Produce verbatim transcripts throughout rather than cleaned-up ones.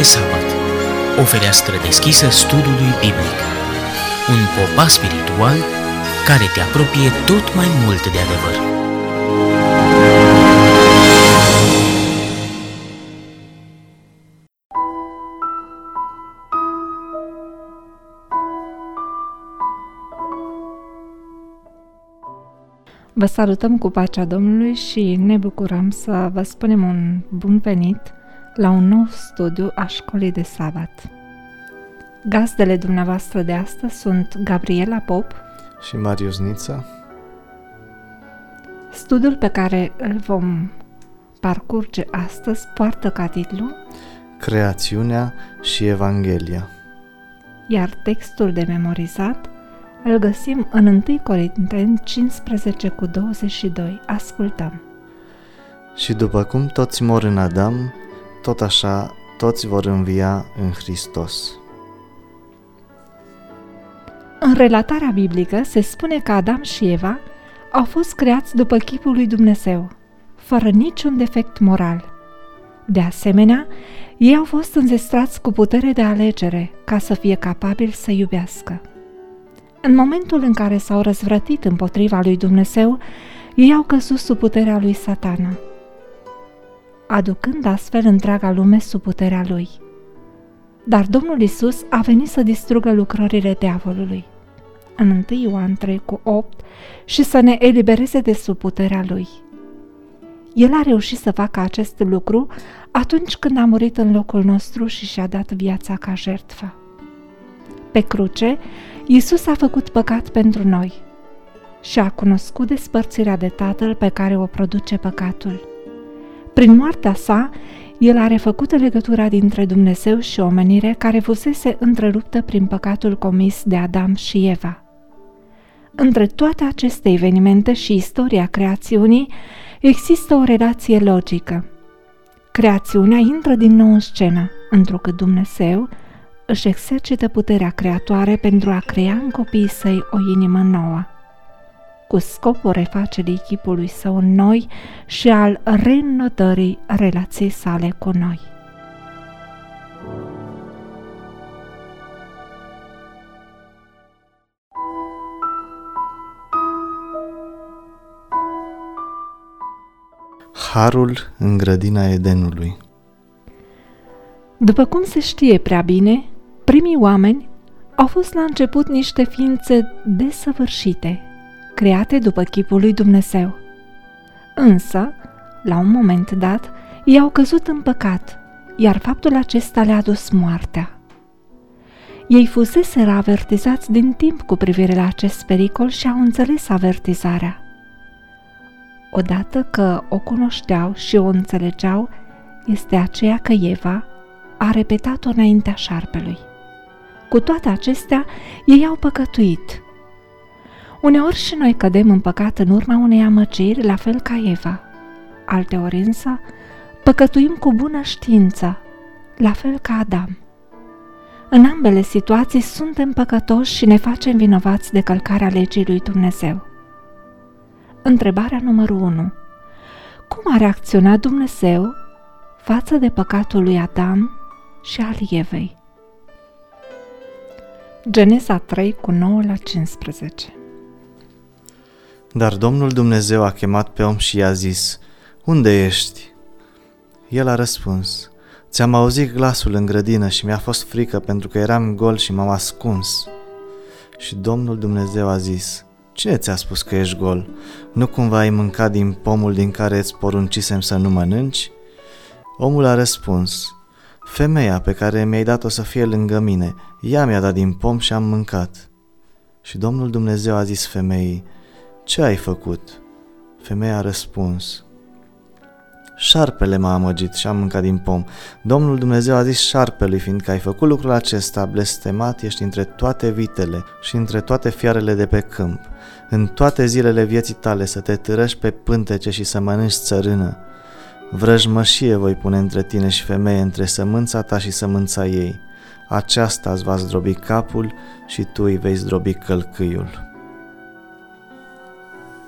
de sabat. O fereastră deschisă studiului biblic. Un popas spiritual care te apropie tot mai mult de adevăr. Vă salutăm cu pacea Domnului și ne bucurăm să vă spunem un bun venit la un nou studiu a Școlii de Sabat. Gazdele dumneavoastră de astăzi sunt Gabriela Pop și Marius Nița. Studiul pe care îl vom parcurge astăzi poartă ca titlu Creațiunea și Evanghelia. Iar textul de memorizat îl găsim în întâi Corinteni cincisprezece cu douăzeci și doi. Ascultăm. Și după cum toți mor în Adam, tot așa toți vor învia în Hristos. În relatarea biblică se spune că Adam și Eva au fost creați după chipul lui Dumnezeu, fără niciun defect moral. De asemenea, ei au fost înzestrați cu putere de alegere ca să fie capabili să iubească. În momentul în care s-au răzvrătit împotriva lui Dumnezeu, ei au căzut sub puterea lui Satana, aducând astfel întreaga lume sub puterea lui. Dar Domnul Iisus a venit să distrugă lucrările diavolului, în întâi Ioan trei cu opt, și să ne elibereze de sub puterea lui. El a reușit să facă acest lucru atunci când a murit în locul nostru și și-a dat viața ca jertfă. Pe cruce, Iisus a făcut păcat pentru noi și a cunoscut despărțirea de Tatăl pe care o produce păcatul. Prin moartea sa, El a refăcut legătura dintre Dumnezeu și omenire care fusese întreruptă prin păcatul comis de Adam și Eva. Între toate aceste evenimente și istoria creațiunii există o relație logică. Creațiunea intră din nou în scenă, întrucât Dumnezeu își exercită puterea creatoare pentru a crea în copiii săi o inimă nouă, cu scopul refacerii chipului său în noi și al reînnotării relației sale cu noi. Harul în grădina Edenului. După cum se știe prea bine, primii oameni au fost la început niște ființe desăvârșite, create după chipul lui Dumnezeu. Însă, la un moment dat, ei au căzut în păcat, iar faptul acesta le-a dus moartea. Ei fuseseră avertizați din timp cu privire la acest pericol și au înțeles avertizarea. Odată că o cunoșteau și o înțelegeau, este aceea că Eva a repetat-o înaintea șarpelui. Cu toate acestea, ei au păcătuit. Uneori și noi cădem în păcat în urma unei amăgiri, la fel ca Eva. Alteori însă, păcătuim cu bună știință, la fel ca Adam. În ambele situații suntem păcătoși și ne facem vinovați de călcarea legii lui Dumnezeu. Întrebarea numărul unu. Cum a reacționat Dumnezeu față de păcatul lui Adam și al Evei? Geneza trei cu nouă la cincisprezece. Dar Domnul Dumnezeu a chemat pe om și i-a zis: Unde ești? El a răspuns: Ți-am auzit glasul în grădină și mi-a fost frică pentru că eram gol și m-am ascuns. Și Domnul Dumnezeu a zis: Cine ți-a spus că ești gol? Nu cumva ai mâncat din pomul din care îți poruncisem să nu mănânci? Omul a răspuns: Femeia pe care mi-ai dat-o să fie lângă mine, ea mi-a dat din pom și am mâncat. Și Domnul Dumnezeu a zis femeii: Ce ai făcut? Femeia a răspuns: Șarpele m-a amăgit și am mâncat din pom. Domnul Dumnezeu a zis șarpelui: Fiindcă ai făcut lucrul acesta, blestemat ești între toate vitele și între toate fiarele de pe câmp. În toate zilele vieții tale să te târăști pe pântece și să mănânci țărână. Vrăjmășie voi pune între tine și femeie, între sămânța ta și sămânța ei. Aceasta îți va zdrobi capul și tu îi vei zdrobi călcâiul.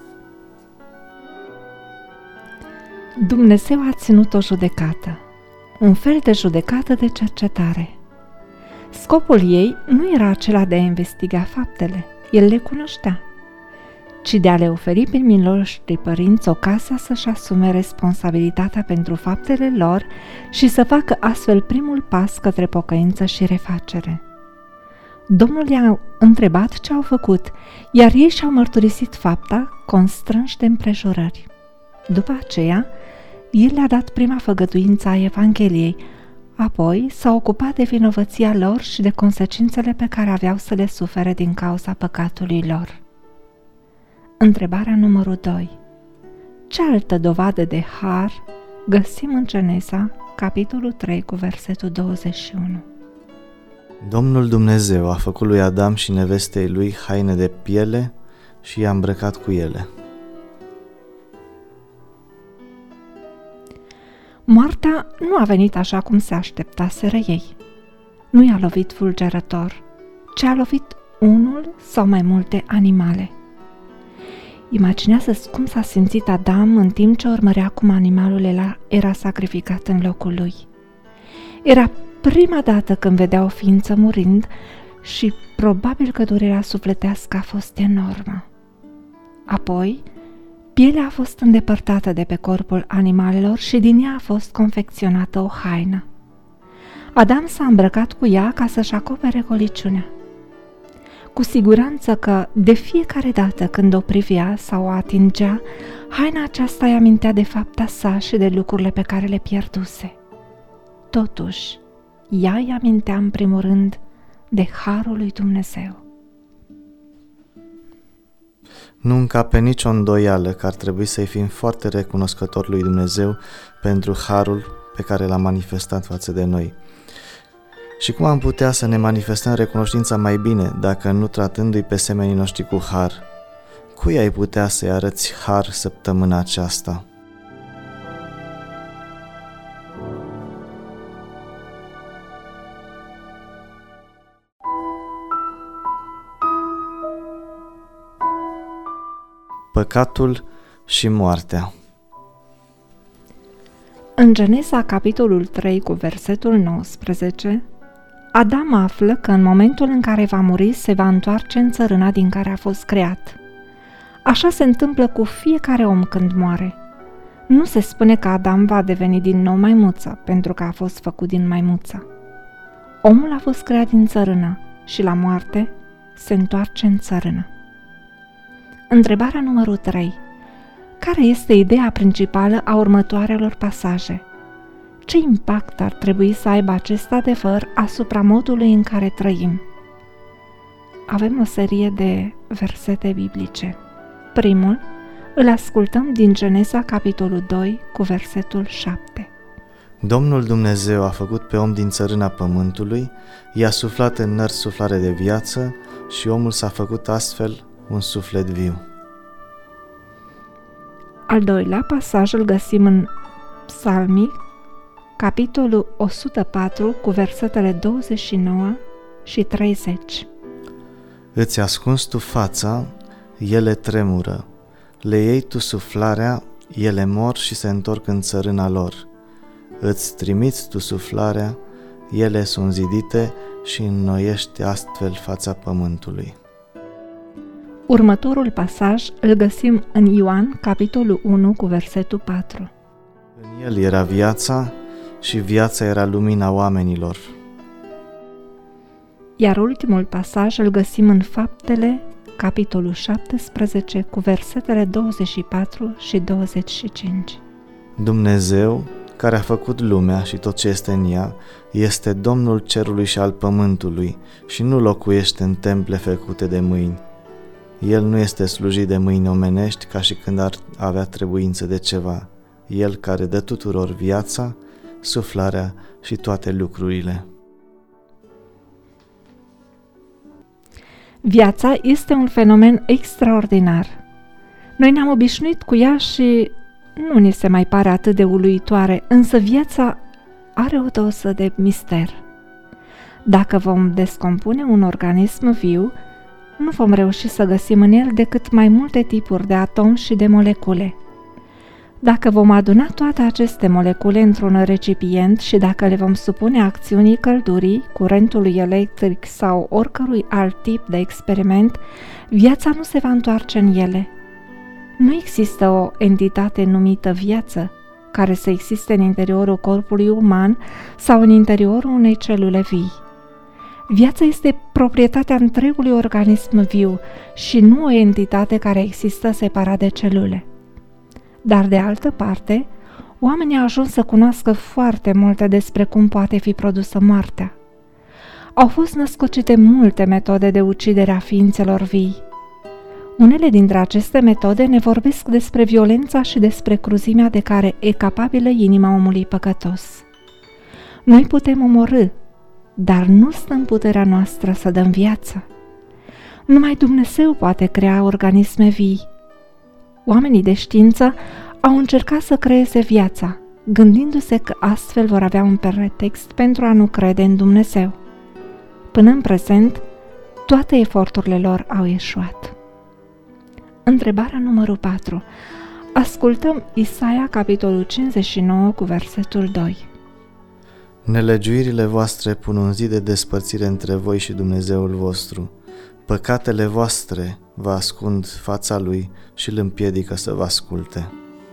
Dumnezeu a ținut o judecată. un fel de judecată de cercetare. Scopul ei nu era acela de a investiga faptele, el le cunoștea, ci de a le oferi primilor părinți ocazia să-și asume responsabilitatea pentru faptele lor și să facă astfel primul pas către pocăință și refacere. Domnul i-a întrebat ce au făcut, iar ei și-au mărturisit fapta, constrânși de împrejurări. După aceea, el le-a dat prima făgăduință a Evangheliei, apoi s-a ocupat de vinovăția lor și de consecințele pe care aveau să le sufere din cauza păcatului lor. Întrebarea numărul doi. Ce altă dovadă de har găsim în Geneza, capitolul trei, cu versetul douăzeci și unu? Domnul Dumnezeu a făcut lui Adam și nevestei lui haine de piele și i-a îmbrăcat cu ele. Moartea nu a venit așa cum se așteptaseră ei. Nu i-a lovit fulgerător, ci a lovit unul sau mai multe animale. Imaginează-ți cum s-a simțit Adam în timp ce urmărea cum animalul era sacrificat în locul lui. Era prima dată când vedea o ființă murind și probabil că durerea sufletească a fost enormă. Apoi, pielea a fost îndepărtată de pe corpul animalelor și din ea a fost confecționată o haină. Adam s-a îmbrăcat cu ea ca să-și acopere goliciunea. Cu siguranță că, de fiecare dată când o privea sau o atingea, haina aceasta îi amintea de fapta sa și de lucrurile pe care le pierduse. Totuși, ea îi amintea în primul rând de harul lui Dumnezeu. Nu încape nicio îndoială că ar trebui să-i fim foarte recunoscători lui Dumnezeu pentru harul pe care l-a manifestat față de noi. Și cum am putea să ne manifestăm recunoștința mai bine dacă nu tratându-i pe semenii noștri cu har? Cui ai putea să-i arăți har săptămâna aceasta? Păcatul și moartea. În Geneza, capitolul trei, cu versetul nouăsprezece, Adam află că în momentul în care va muri se va întoarce în țărâna din care a fost creat. Așa se întâmplă cu fiecare om când moare. Nu se spune că Adam va deveni din nou maimuță, pentru că a fost făcut din maimuță. Omul a fost creat din țărână și la moarte se întoarce în țărână. Întrebarea numărul trei. Care este ideea principală a următoarelor pasaje? Ce impact ar trebui să aibă acest adevăr asupra modului în care trăim? Avem o serie de versete biblice. Primul îl ascultăm din Geneza, capitolul doi, cu versetul șapte. Domnul Dumnezeu a făcut pe om din țărâna pământului, i-a suflat în nări suflare de viață și omul s-a făcut astfel un suflet viu. Al doilea pasaj îl găsim în Psalmii, capitolul o sută patru, cu versetele douăzeci și nouă și treizeci. Îți ascunzi tu fața, ele tremură, le iei tu suflarea, ele mor și se întorc în țărâna lor. Îți trimiți tu suflarea, ele sunt zidite și înnoiești astfel fața pământului. Următorul pasaj îl găsim în Ioan, capitolul unu, cu versetul patru. În el era viața și viața era lumina oamenilor. Iar ultimul pasaj îl găsim în Faptele, capitolul șaptesprezece, cu versetele douăzeci și patru și douăzeci și cinci. Dumnezeu, care a făcut lumea și tot ce este în ea, este Domnul cerului și al pământului și nu locuiește în temple făcute de mâini. El nu este slujit de mâini omenești ca și când ar avea trebuință de ceva. El care dă tuturor viața, suflarea și toate lucrurile. Viața este un fenomen extraordinar. Noi ne-am obișnuit cu ea și nu ni se mai pare atât de uluitoare, însă viața are o doză de mister. Dacă vom descompune un organism viu, nu vom reuși să găsim în el decât mai multe tipuri de atomi și de molecule. Dacă vom aduna toate aceste molecule într-un recipient și dacă le vom supune acțiunii căldurii, curentului electric sau oricărui alt tip de experiment, viața nu se va întoarce în ele. Nu există o entitate numită viață care să existe în interiorul corpului uman sau în interiorul unei celule vii. Viața este proprietatea întregului organism viu și nu o entitate care există separat de celule. Dar de altă parte, oamenii au ajuns să cunoască foarte multe despre cum poate fi produsă moartea. Au fost născocite multe metode de ucidere a ființelor vii. Unele dintre aceste metode ne vorbesc despre violența și despre cruzimea de care e capabilă inima omului păcătos. Noi putem omorî, dar nu stă în puterea noastră să dăm viață. Numai Dumnezeu poate crea organisme vii. Oamenii de știință au încercat să creeze viața, gândindu-se că astfel vor avea un pretext pentru a nu crede în Dumnezeu. Până în prezent, toate eforturile lor au eșuat. Întrebarea numărul patru. Ascultăm Isaia, capitolul cincizeci și nouă, cu versetul doi. Nelegiuirile voastre pun un zid de despărțire între voi și Dumnezeul vostru. Păcatele voastre vă ascund fața lui și îl împiedică să vă asculte.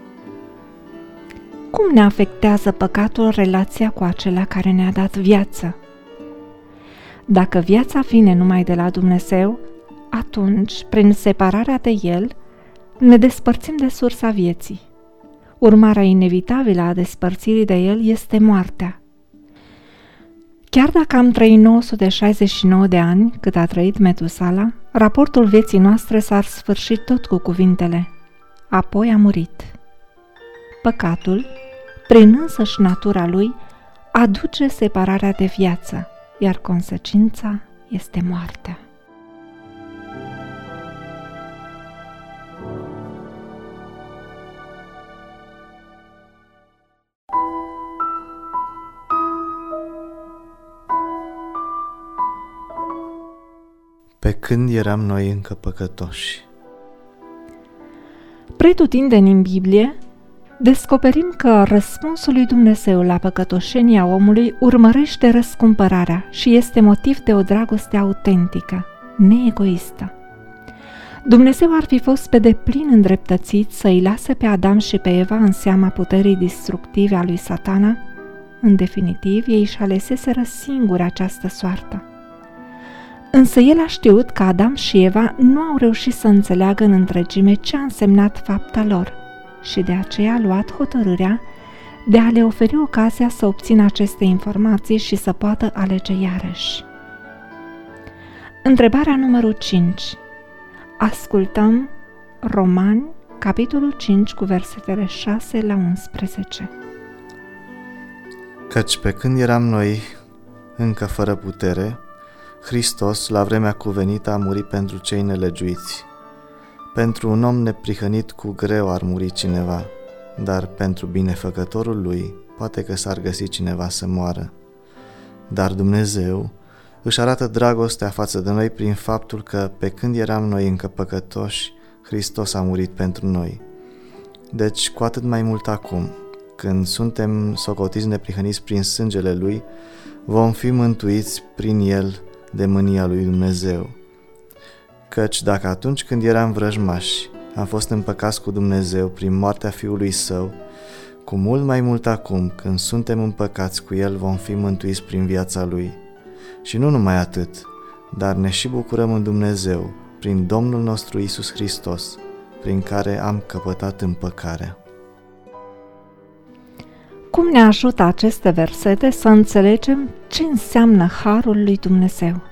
Cum ne afectează păcatul relația cu acela care ne-a dat viață? Dacă viața vine numai de la Dumnezeu, atunci, prin separarea de El, ne despărțim de sursa vieții. Urmarea inevitabilă a despărțirii de El este moartea. Chiar dacă am trăit nouă sute șaizeci și nouă de ani, cât a trăit Metusala, raportul vieții noastre s-a sfârșit tot cu cuvintele: apoi a murit. Păcatul, prin însăși natura lui, aduce separarea de viață, iar consecința este moartea. Pe când eram noi încă păcătoși. Pretutindeni în Biblie, descoperim că răspunsul lui Dumnezeu la păcătoșenia omului urmărește răscumpărarea și este motiv de o dragoste autentică, neegoistă. Dumnezeu ar fi fost pe deplin îndreptățit să îi lase pe Adam și pe Eva în seama puterii distructive a lui Satana? În definitiv, ei își aleseseră singuri această soartă. Însă el a știut că Adam și Eva nu au reușit să înțeleagă în întregime ce a însemnat fapta lor și de aceea a luat hotărârea de a le oferi ocazia să obțină aceste informații și să poată alege iarăși. Întrebarea numărul cinci. Ascultăm Romani, capitolul cinci, cu versetele șase la unsprezece. Căci pe când eram noi încă fără putere, Hristos, la vremea cuvenită, a murit pentru cei nelegiuiți. Pentru un om neprihănit cu greu ar muri cineva, dar pentru binefăcătorul lui poate că s-ar găsi cineva să moară. Dar Dumnezeu își arată dragostea față de noi prin faptul că, pe când eram noi încă păcătoși, Hristos a murit pentru noi. Deci, cu atât mai mult acum, când suntem socotiți neprihăniți prin sângele Lui, vom fi mântuiți prin El de mânia lui Dumnezeu. Căci dacă atunci când eram vrăjmași am fost împăcați cu Dumnezeu prin moartea Fiului Său, cu mult mai mult acum, când suntem împăcați cu El, vom fi mântuiți prin viața Lui. Și nu numai atât, dar ne și bucurăm în Dumnezeu, prin Domnul nostru Iisus Hristos, prin care am căpătat împăcarea. Cum ne ajută aceste versete să înțelegem ce înseamnă harul lui Dumnezeu?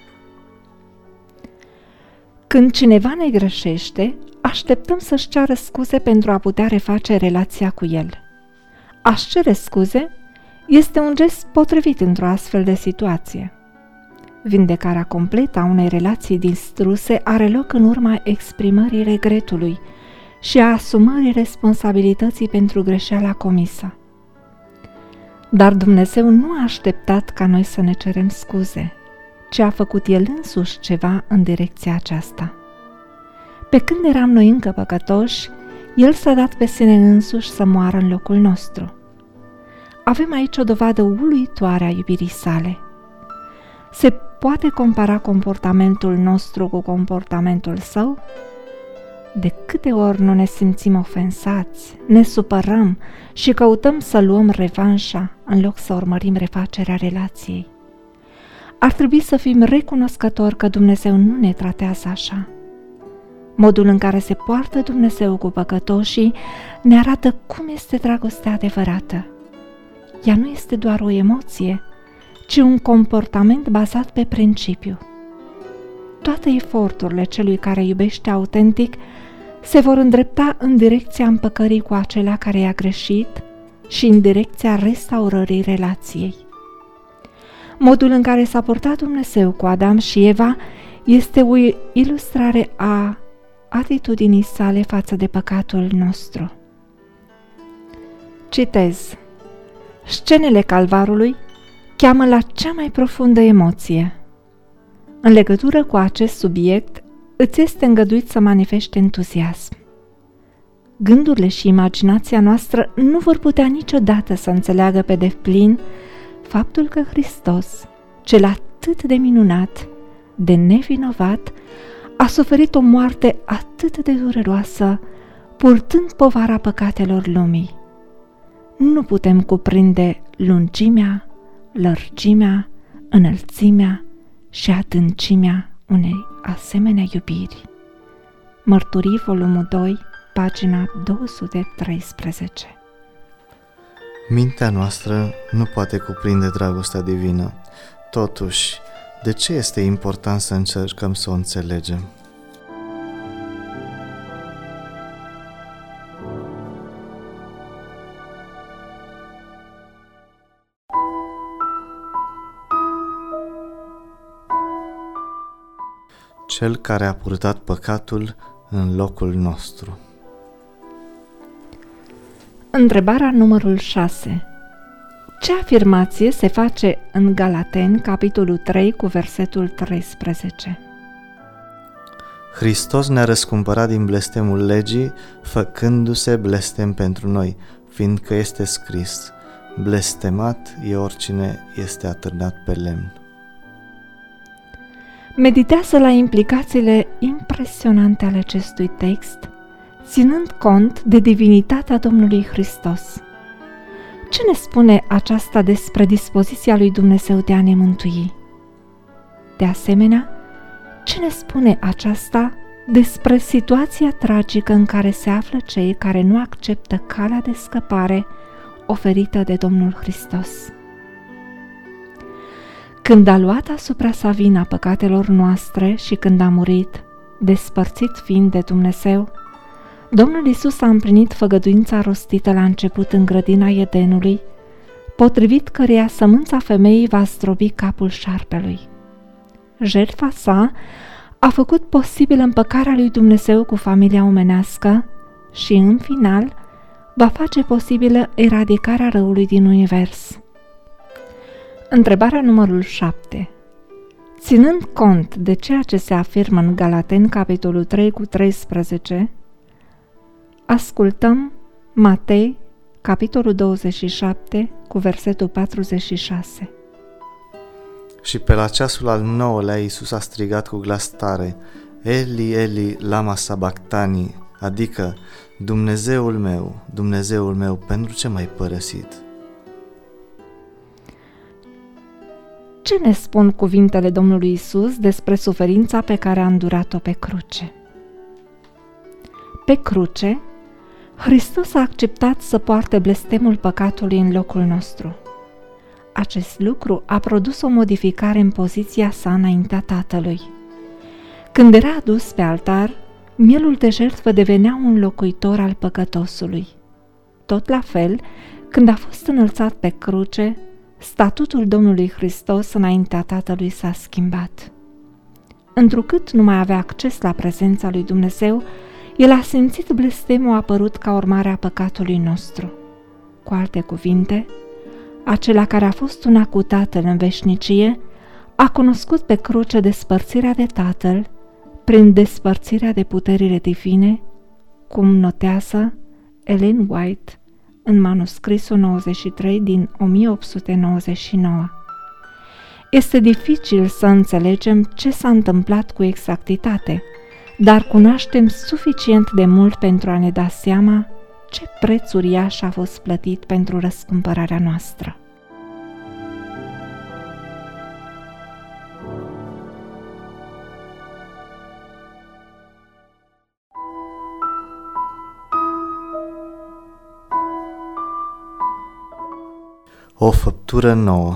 Când cineva ne greșește, așteptăm să-și ceară scuze pentru a putea reface relația cu el. A-și cere scuze este un gest potrivit într-o astfel de situație. Vindecarea completă a unei relații distruse are loc în urma exprimării regretului și a asumării responsabilității pentru greșeala comisă. Dar Dumnezeu nu a așteptat ca noi să ne cerem scuze, ci a făcut El însuși ceva în direcția aceasta. Pe când eram noi încă păcătoși, El s-a dat pe sine însuși să moară în locul nostru. Avem aici o dovadă uluitoare a iubirii sale. Se poate compara comportamentul nostru cu comportamentul său? De câte ori nu ne simțim ofensați, ne supărăm și căutăm să luăm revanșa în loc să urmărim refacerea relației. Ar trebui să fim recunoscători că Dumnezeu nu ne tratează așa. Modul în care se poartă Dumnezeu cu păcătoșii ne arată cum este dragostea adevărată. Ea nu este doar o emoție, ci un comportament bazat pe principiu. Toate eforturile celui care iubește autentic se vor îndrepta în direcția împăcării cu acela care i-a greșit și în direcția restaurării relației. Modul în care s-a purtat Dumnezeu cu Adam și Eva este o ilustrare a atitudinii sale față de păcatul nostru. Citez: scenele Calvarului cheamă la cea mai profundă emoție. În legătură cu acest subiect, îți este îngăduit să manifeste entuziasm. Gândurile și imaginația noastră nu vor putea niciodată să înțeleagă pe deplin faptul că Hristos, cel atât de minunat, de nevinovat, a suferit o moarte atât de dureroasă, purtând povara păcatelor lumii. Nu putem cuprinde lungimea, lărgimea, înălțimea și adâncimea unei asemenea iubiri. Mărturii, volumul doi, pagina două sute treisprezece. Mintea noastră nu poate cuprinde dragostea divină. Totuși, de ce este important să încercăm să o înțelegem? Cel care a purtat păcatul în locul nostru. Întrebarea numărul șase. Ce afirmație se face în Galateni, capitolul trei, cu versetul treisprezece? Hristos ne-a răscumpărat din blestemul legii, făcându-se blestem pentru noi, fiindcă este scris: blestemat e oricine este atârnat pe lemn. Meditează la implicațiile impresionante ale acestui text, ținând cont de divinitatea Domnului Hristos. Ce ne spune aceasta despre dispoziția lui Dumnezeu de a ne mântui? De asemenea, ce ne spune aceasta despre situația tragică în care se află cei care nu acceptă calea de scăpare oferită de Domnul Hristos? Când a luat asupra sa vina păcatelor noastre și când a murit, despărțit fiind de Dumnezeu, Domnul Iisus a împlinit făgăduința rostită la început în grădina Edenului, potrivit căreia sămânța femeii va zdrobi capul șarpelui. Jertfa sa a făcut posibil împăcarea lui Dumnezeu cu familia omenească și, în final, va face posibilă eradicarea răului din univers. Întrebarea numărul șapte. Ținând cont de ceea ce se afirmă în Galateni, capitolul trei cu treisprezece, ascultăm Matei, capitolul douăzeci și șapte, cu versetul patruzeci și șase. Și pe la ceasul al nouălea Iisus a strigat cu glas tare: Eli, Eli, lama sabactani, adică: Dumnezeul meu, Dumnezeul meu, pentru ce m-ai părăsit? Ce ne spun cuvintele Domnului Iisus despre suferința pe care a îndurat-o pe cruce? Pe cruce, Hristos a acceptat să poarte blestemul păcatului în locul nostru. Acest lucru a produs o modificare în poziția sa înaintea Tatălui. Când era adus pe altar, mielul de jertfă devenea un locuitor al păcătosului. Tot la fel, când a fost înălțat pe cruce, statutul Domnului Hristos înaintea Tatălui s-a schimbat. Întrucât nu mai avea acces la prezența lui Dumnezeu, el a simțit blestemul apărut ca urmare a păcatului nostru. Cu alte cuvinte, acela care a fost una cu Tatăl în veșnicie a cunoscut pe cruce despărțirea de Tatăl prin despărțirea de puterile divine cum notează Ellen White în manuscrisul nouăzeci și trei din o mie opt sute nouăzeci și nouă. Este dificil să înțelegem ce s-a întâmplat cu exactitate, dar cunoaștem suficient de mult pentru a ne da seama ce preț uriaș a fost plătit pentru răscumpărarea noastră. O făptură nouă.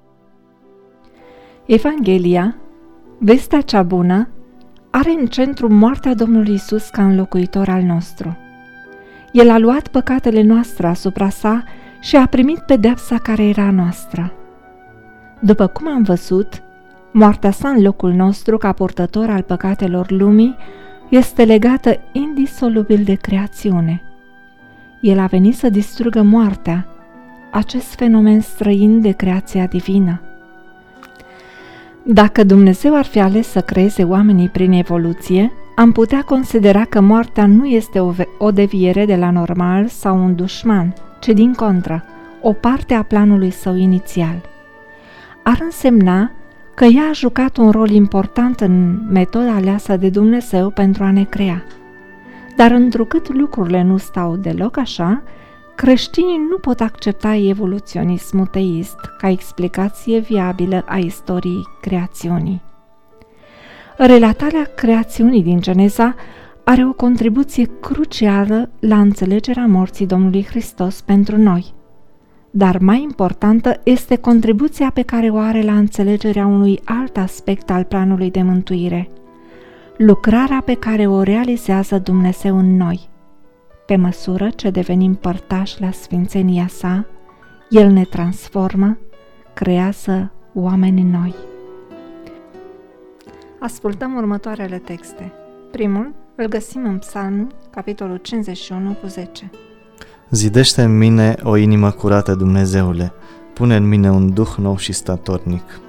Evanghelia, vestea cea bună, are în centru moartea Domnului Iisus ca înlocuitor al nostru. El a luat păcatele noastre asupra sa și a primit pedeapsa care era a noastră. După cum am văzut, moartea sa în locul nostru ca purtător al păcatelor lumii este legată indisolubil de creațiune. El a venit să distrugă moartea, acest fenomen străin de creația divină. Dacă Dumnezeu ar fi ales să creeze oamenii prin evoluție, am putea considera că moartea nu este o, o deviere de la normal sau un dușman, ci din contră, o parte a planului său inițial. Ar însemna că ea a jucat un rol important în metoda aleasă de Dumnezeu pentru a ne crea. Dar întrucât lucrurile nu stau deloc așa, creștinii nu pot accepta evoluționismul teist ca explicație viabilă a istoriei creațiunii. Relatarea creațiunii din Geneza are o contribuție crucială la înțelegerea morții Domnului Hristos pentru noi, dar mai importantă este contribuția pe care o are la înțelegerea unui alt aspect al planului de mântuire, lucrarea pe care o realizează Dumnezeu în noi. Pe măsură ce devenim părtași la sfințenia sa, El ne transformă, creează oameni noi. Ascultăm următoarele texte. Primul îl găsim în Psalmul, capitolul cincizeci și unu cu zece. Zidește în mine o inimă curată, Dumnezeule, pune în mine un duh nou și statornic.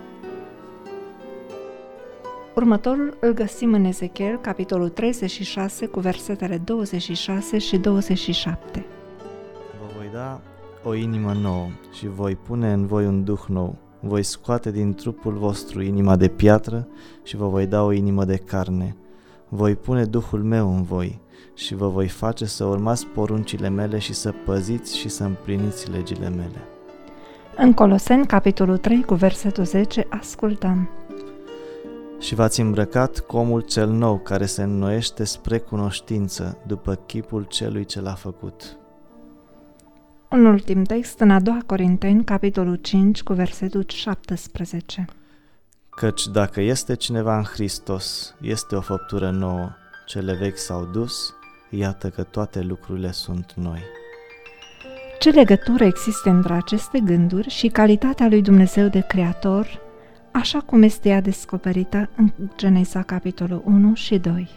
Următorul îl găsim în Ezechiel, capitolul treizeci și șase, cu versetele douăzeci și șase și douăzeci și șapte. Vă voi da o inimă nouă și voi pune în voi un duh nou. Voi scoate din trupul vostru inima de piatră și vă voi da o inimă de carne. Voi pune Duhul meu în voi și vă voi face să urmați poruncile mele și să păziți și să împliniți legile mele. În Coloseni, capitolul trei, cu versetul zece, ascultăm. Și v-ați îmbrăcat cu omul cel nou care se înnoiește spre cunoștință după chipul celui ce l-a făcut. Un ultim text în a doua Corinteni, capitolul cinci, cu versetul șaptesprezece. Căci dacă este cineva în Hristos, este o făptură nouă, cele vechi s-au dus, iată că toate lucrurile sunt noi. Ce legătură există între aceste gânduri și calitatea lui Dumnezeu de Creator, așa cum este ea descoperită în Geneza, capitolul unu și doi?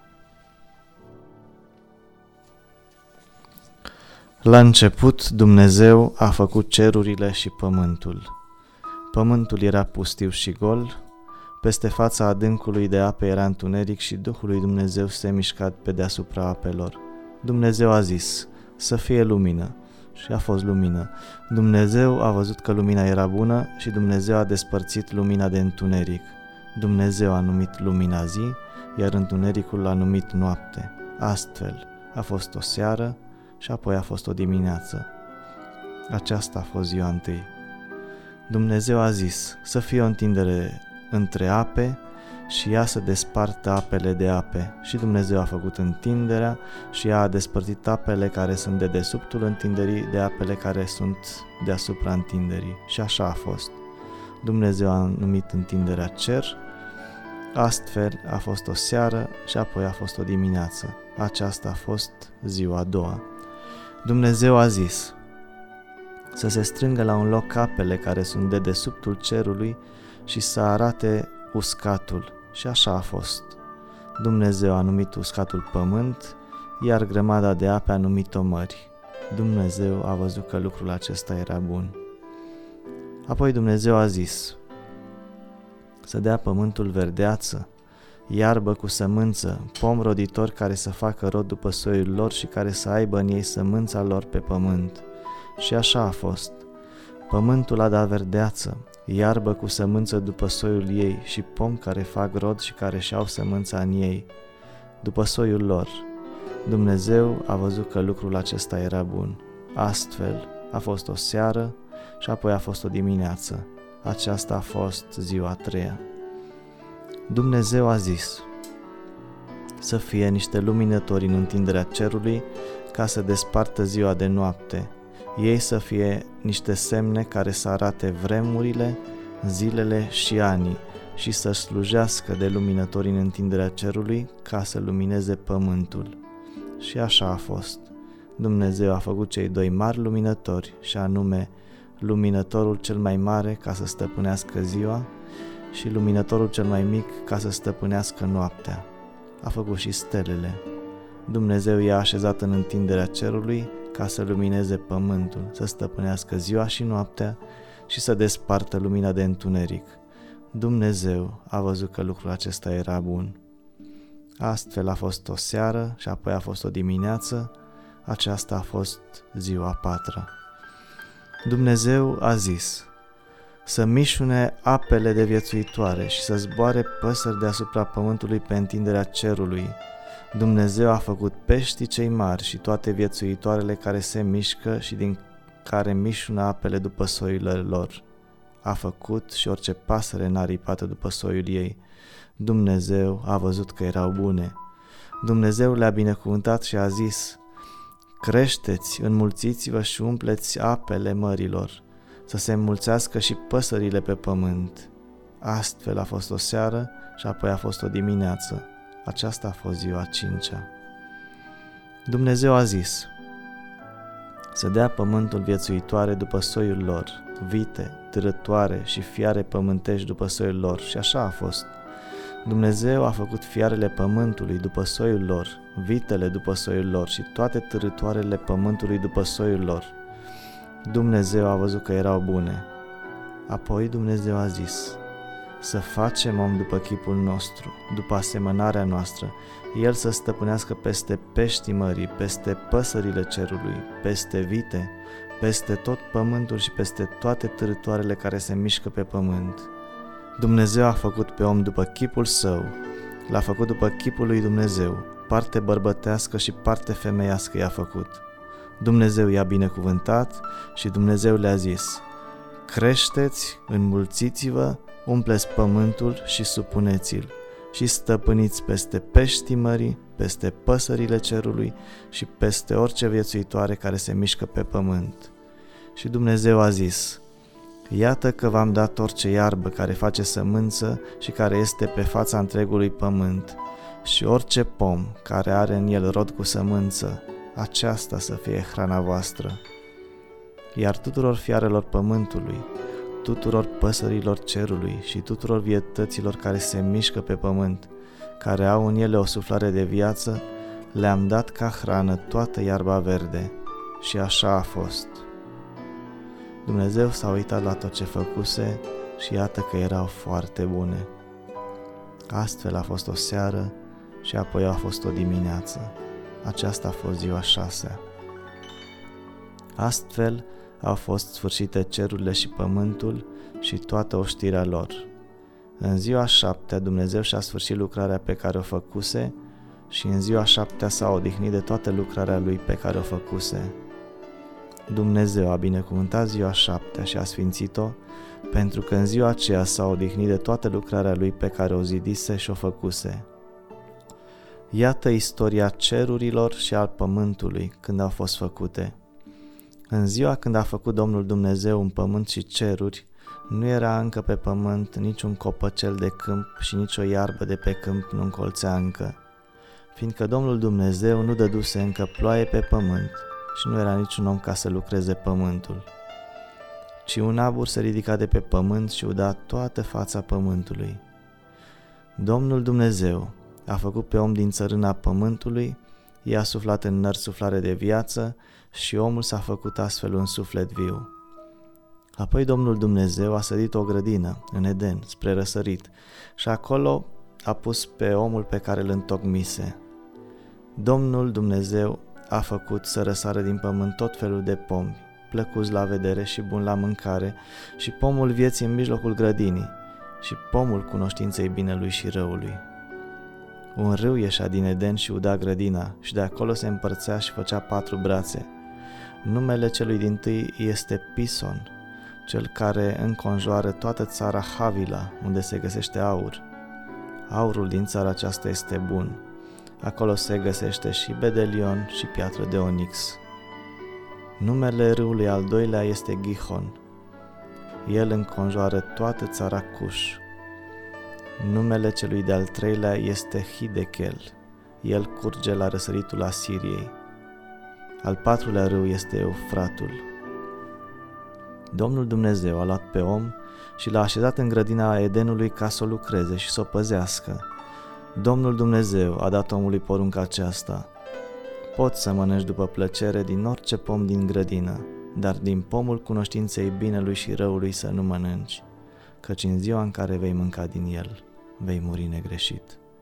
La început, Dumnezeu a făcut cerurile și pământul. Pământul era pustiu și gol, peste fața adâncului de ape era întuneric și Duhul lui Dumnezeu se mișca pe deasupra apelor. Dumnezeu a zis, să fie lumină, și a fost lumină. Dumnezeu a văzut că lumina era bună și Dumnezeu a despărțit lumina de întuneric. Dumnezeu a numit lumina zi, iar întunericul l-a numit noapte. Astfel, a fost o seară și apoi a fost o dimineață. Aceasta a fost ziua întâi. Dumnezeu a zis să fie o întindere între ape și ea să despartă apele de ape. Și Dumnezeu a făcut întinderea și ea a despărțit apele care sunt de dedesubtul întinderii de apele care sunt deasupra întinderii. Și așa a fost. Dumnezeu a numit întinderea cer, astfel a fost o seară și apoi a fost o dimineață. Aceasta a fost ziua a doua. Dumnezeu a zis să se strângă la un loc apele care sunt de dedesubtul cerului și să arate uscatul. Și așa a fost. Dumnezeu a numit uscatul pământ, iar grămada de ape a numit-o mări. Dumnezeu a văzut că lucrul acesta era bun. Apoi Dumnezeu a zis să dea pământul verdeață, iarbă cu sămânță, pom roditori care să facă rod după soiul lor și care să aibă în ei sămânța lor pe pământ. Și așa a fost. Pământul a dat verdeață, iarbă cu sămânță după soiul ei și pom care fac rod și care și-au sămânța în ei, după soiul lor. Dumnezeu a văzut că lucrul acesta era bun. Astfel a fost o seară și apoi a fost o dimineață. Aceasta a fost ziua a treia. Dumnezeu a zis să fie niște luminători în întinderea cerului ca să despartă ziua de noapte, ei să fie niște semne care să arate vremurile, zilele și anii și să slujească de luminători în întinderea cerului ca să lumineze pământul. Și așa a fost. Dumnezeu a făcut cei doi mari luminători, și anume luminătorul cel mai mare ca să stăpânească ziua și luminătorul cel mai mic ca să stăpânească noaptea. A făcut și stelele. Dumnezeu i-a așezat în întinderea cerului ca să lumineze pământul, să stăpânească ziua și noaptea și să despartă lumina de întuneric. Dumnezeu a văzut că lucrul acesta era bun. Astfel a fost o seară și apoi a fost o dimineață, aceasta a fost ziua a patra. Dumnezeu a zis să mișune apele de viețuitoare și să zboare păsări deasupra pământului pe întinderea cerului. Dumnezeu a făcut peștii cei mari și toate viețuitoarele care se mișcă și din care mișună apele după soiurile lor. A făcut și orice pasăre înaripată după soiul ei. Dumnezeu a văzut că erau bune. Dumnezeu le-a binecuvântat și a zis: creșteți, înmulțiți-vă și umpleți apele mărilor, să se înmulțească și păsările pe pământ. Astfel a fost o seară și apoi a fost o dimineață. Aceasta a fost ziua a cincea. Dumnezeu a zis să dea pământul viețuitoare după soiul lor, vite, târătoare și fiare pământești după soiul lor, și așa a fost. Dumnezeu a făcut fiarele pământului după soiul lor, vitele după soiul lor și toate târătoarele pământului după soiul lor. Dumnezeu a văzut că erau bune. Apoi Dumnezeu a zis să facem om după chipul nostru, după asemănarea noastră, el să stăpânească peste peștii mării, peste păsările cerului, peste vite, peste tot pământul și peste toate târătoarele care se mișcă pe pământ. Dumnezeu a făcut pe om după chipul său, l-a făcut după chipul lui Dumnezeu, parte bărbătească și parte femeiască i-a făcut. Dumnezeu i-a binecuvântat și Dumnezeu le-a zis: creșteți, înmulțiți-vă, umpleți pământul și supuneți-l și stăpâniți peste peștii mării, peste păsările cerului și peste orice viețuitoare care se mișcă pe pământ. Și Dumnezeu a zis: iată că v-am dat orice iarbă care face sămânță și care este pe fața întregului pământ și orice pom care are în el rod cu sămânță, aceasta să fie hrana voastră. Iar tuturor fiarelor pământului, tuturor păsărilor cerului și tuturor vietăților care se mișcă pe pământ, care au în ele o suflare de viață, le-am dat ca hrană toată iarba verde. Și așa a fost. Dumnezeu s-a uitat la tot ce făcuse și iată că erau foarte bune. Astfel a fost o seară și apoi a fost o dimineață. Aceasta a fost ziua șasea. Astfel au fost sfârșite cerurile și pământul și toată oștirea lor. În ziua șaptea Dumnezeu și-a sfârșit lucrarea pe care o făcuse și în ziua șaptea s-a odihnit de toată lucrarea lui pe care o făcuse. Dumnezeu a binecuvântat ziua șaptea și a sfințit-o, pentru că în ziua aceea s-a odihnit de toată lucrarea lui pe care o zidise și o făcuse. Iată istoria cerurilor și al pământului când au fost făcute. În ziua când a făcut Domnul Dumnezeu un pământ și ceruri, nu era încă pe pământ niciun copăcel de câmp și nicio iarbă de pe câmp nu încolțea încă, fiindcă Domnul Dumnezeu nu dăduse încă ploaie pe pământ și nu era niciun om ca să lucreze pământul. Ci un abur se ridica de pe pământ și uda toată fața pământului. Domnul Dumnezeu a făcut pe om din țărâna pământului, i-a suflat în nări suflare de viață și omul s-a făcut astfel un suflet viu. Apoi Domnul Dumnezeu a sădit o grădină în Eden, spre răsărit, și acolo a pus pe omul pe care îl întocmise. Domnul Dumnezeu a făcut să răsară din pământ tot felul de pomi, plăcuți la vedere și buni la mâncare, și pomul vieții în mijlocul grădinii, și pomul cunoștinței binelui și răului. Un râu ieșea din Eden și uda grădina, și de acolo se împărțea și făcea patru brațe. Numele celui dintâi este Pison, cel care înconjoară toată țara Havila, unde se găsește aur. Aurul din țara aceasta este bun. Acolo se găsește și bedelion și piatră de onix. Numele râului al doilea este Gihon. El înconjoară toată țara Cuș. Numele celui de-al treilea este Hidechel. El curge la răsăritul Asiriei. Al patrulea râu este Eufratul. Domnul Dumnezeu a luat pe om și l-a așezat în grădina Edenului ca să o lucreze și să o păzească. Domnul Dumnezeu a dat omului porunca aceasta: poți să mănânci după plăcere din orice pom din grădină, dar din pomul cunoștinței binelui și răului să nu mănânci, căci în ziua în care vei mânca din el, vei muri negreșit.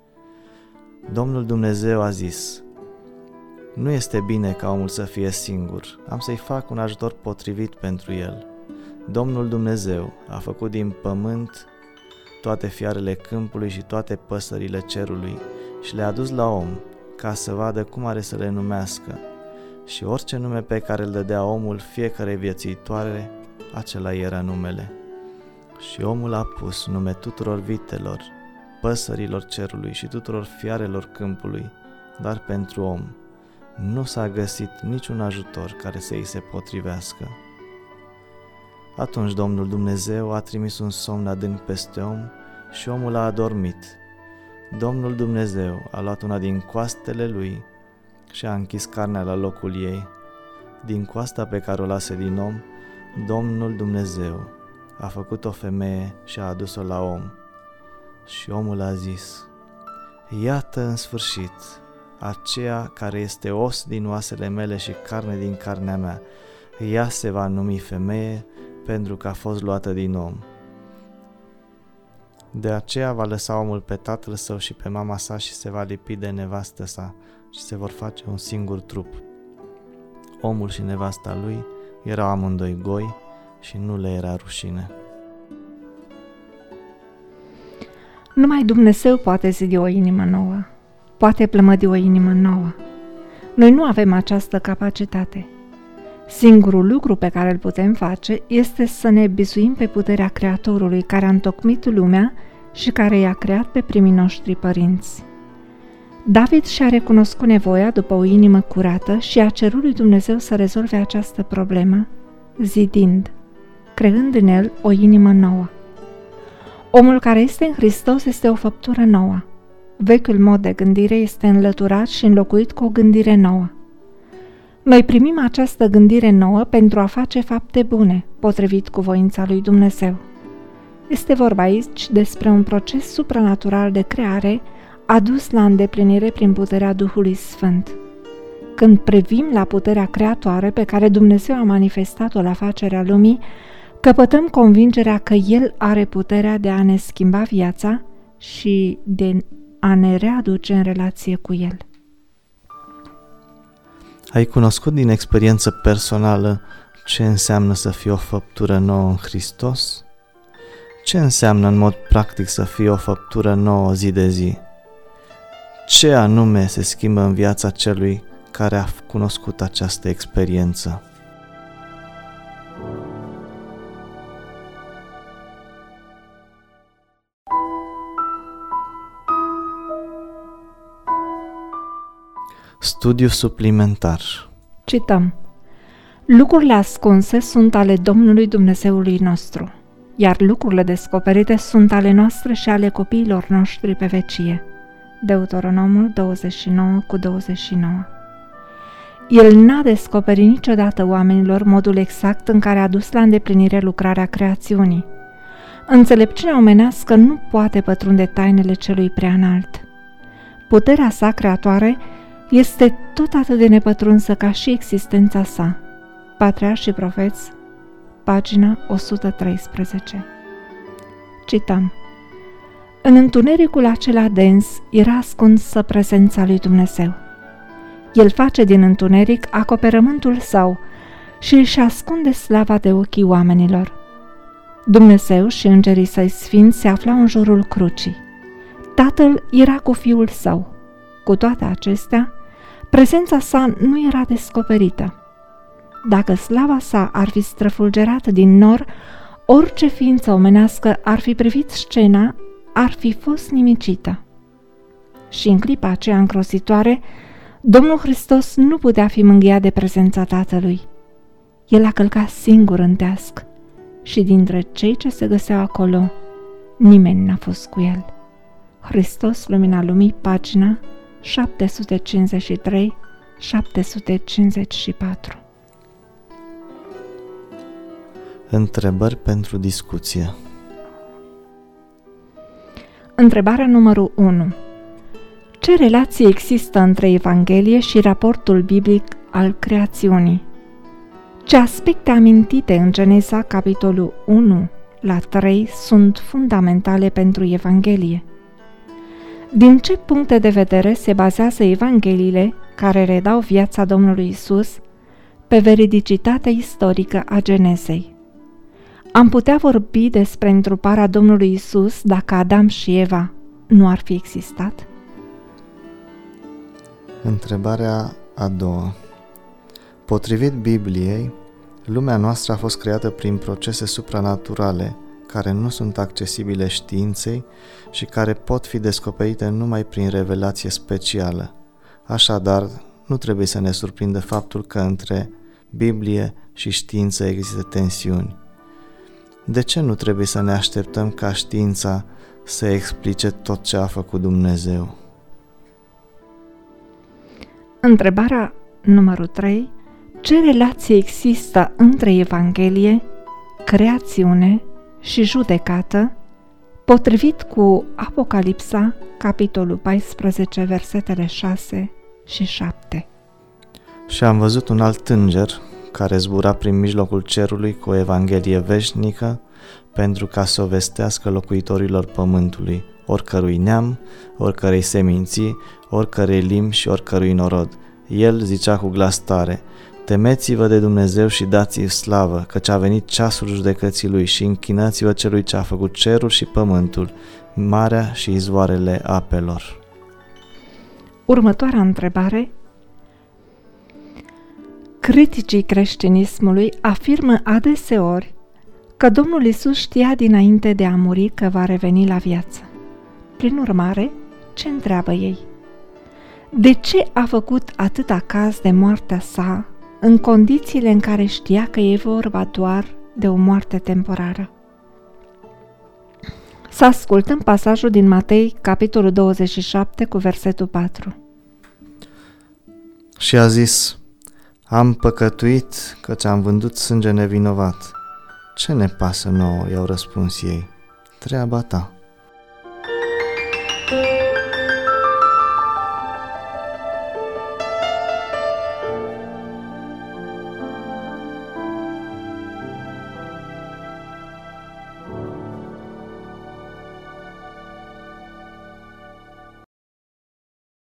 Domnul Dumnezeu a zis: nu este bine ca omul să fie singur, am să-i fac un ajutor potrivit pentru el. Domnul Dumnezeu a făcut din pământ toate fiarele câmpului și toate păsările cerului și le-a dus la om, ca să vadă cum are să le numească. Și orice nume pe care îl dădea omul fiecare viețuitoare, acela era numele. Și omul a pus nume tuturor vitelor, păsărilor cerului și tuturor fiarelor câmpului, dar pentru om nu s-a găsit niciun ajutor care să îi se potrivească. Atunci Domnul Dumnezeu a trimis un somn adânc peste om și omul a adormit. Domnul Dumnezeu a luat una din coastele lui și a închis carnea la locul ei. Din coasta pe care o lase din om, Domnul Dumnezeu a făcut o femeie și a adus-o la om. Și omul a zis: iată în sfârșit aceea care este os din oasele mele și carne din carnea mea. Ea se va numi femeie, pentru că a fost luată din om. De aceea va lăsa omul pe tatăl său și pe mama sa și se va lipi de nevastă sa și se vor face un singur trup. Omul și nevasta lui erau amândoi goi și nu le era rușine. Numai Dumnezeu poate zidi o inimă nouă, poate plămădi o inimă nouă. Noi nu avem această capacitate. Singurul lucru pe care îl putem face este să ne bizuim pe puterea Creatorului care a întocmit lumea și care i-a creat pe primii noștri părinți. David și-a recunoscut nevoia după o inimă curată și a cerut lui Dumnezeu să rezolve această problemă, zidind, creând în el o inimă nouă. Omul care este în Hristos este o făptură nouă. Vechiul mod de gândire este înlăturat și înlocuit cu o gândire nouă. Noi primim această gândire nouă pentru a face fapte bune, potrivit cu voința lui Dumnezeu. Este vorba aici despre un proces supranatural de creare adus la îndeplinire prin puterea Duhului Sfânt. Când privim la puterea creatoare pe care Dumnezeu a manifestat-o la facerea lumii, căpătăm convingerea că El are puterea de a ne schimba viața și de a ne readuce în relație cu El. Ai cunoscut din experiență personală ce înseamnă să fii o făptură nouă în Hristos? Ce înseamnă în mod practic să fii o făptură nouă zi de zi? Ce anume se schimbă în viața celui care a cunoscut această experiență? Studiu suplimentar. Cităm: lucrurile ascunse sunt ale Domnului Dumnezeului nostru, iar lucrurile descoperite sunt ale noastre și ale copiilor noștri pe vecie. Deuteronomul douăzeci și nouă cu douăzeci și nouă. El n-a descoperit niciodată oamenilor modul exact în care a dus la îndeplinire lucrarea creațiunii. Înțelepciunea omenească nu poate pătrunde tainele celui prea înalt. Puterea sa creatoare este tot atât de nepătrunsă ca și existența sa. Patriarhi și profeți, pagina o sută treisprezece. Cităm: În întunericul acela dens era ascunsă prezența lui Dumnezeu. El face din întuneric acoperământul său și își ascunde slava de ochii oamenilor. Dumnezeu și îngerii săi sfinți se aflau în jurul crucii. Tatăl era cu Fiul său. Cu toate acestea, prezența sa nu era descoperită. Dacă slava sa ar fi străfulgerat din nor, orice ființă omenească ar fi privit scena, ar fi fost nimicită. Și în clipa aceea îngrozitoare, Domnul Hristos nu putea fi mângâiat de prezența Tatălui. El a călcat singur în teasc și dintre cei ce se găseau acolo, nimeni n-a fost cu el. Hristos, Lumina Lumii, pagina șapte sute cincizeci și trei șapte sute cincizeci și patru. Întrebări pentru discuție. Întrebarea numărul unu. Ce relație există între Evanghelie și raportul biblic al creațiunii? Ce aspecte amintite în Geneza, capitolul unu la trei, sunt fundamentale pentru Evanghelie? Din ce puncte de vedere se bazează Evangheliile care redau viața Domnului Isus pe veridicitatea istorică a Genezei? Am putea vorbi despre întruparea Domnului Isus dacă Adam și Eva nu ar fi existat? Întrebarea a doua. Potrivit Bibliei, lumea noastră a fost creată prin procese supranaturale care nu sunt accesibile științei și care pot fi descoperite numai prin revelație specială. Așadar, nu trebuie să ne surprindă faptul că între Biblie și știință există tensiuni. De ce nu trebuie să ne așteptăm ca știința să explice tot ce a făcut Dumnezeu? Întrebarea numărul trei. Ce relație există între Evanghelie, creațiune și judecată, potrivit cu Apocalipsa, capitolul paisprezece, versetele șase și șapte? Și am văzut un alt înger care zbura prin mijlocul cerului cu o evanghelie veșnică pentru ca să o vestească locuitorilor pământului, oricărui neam, oricărei seminții, oricărei limbi și oricărui norod. El zicea cu glas tare: temeți-vă de Dumnezeu și dați-i slavă, căci a venit ceasul judecății lui, și închinați-vă celui ce a făcut cerul și pământul, marea și izvoarele apelor. Următoarea întrebare. Criticii creștinismului afirmă adeseori că Domnul Iisus știa dinainte de a muri că va reveni la viață. Prin urmare, ce întreabă ei? De ce a făcut atâta caz de moartea sa în condițiile în care știa că e vorba doar de o moarte temporară? Să ascultăm pasajul din Matei, capitolul douăzeci și șapte, cu versetul patru. Și a zis: am păcătuit căci am vândut sânge nevinovat. Ce ne pasă nouă, i-au răspuns ei, treaba ta.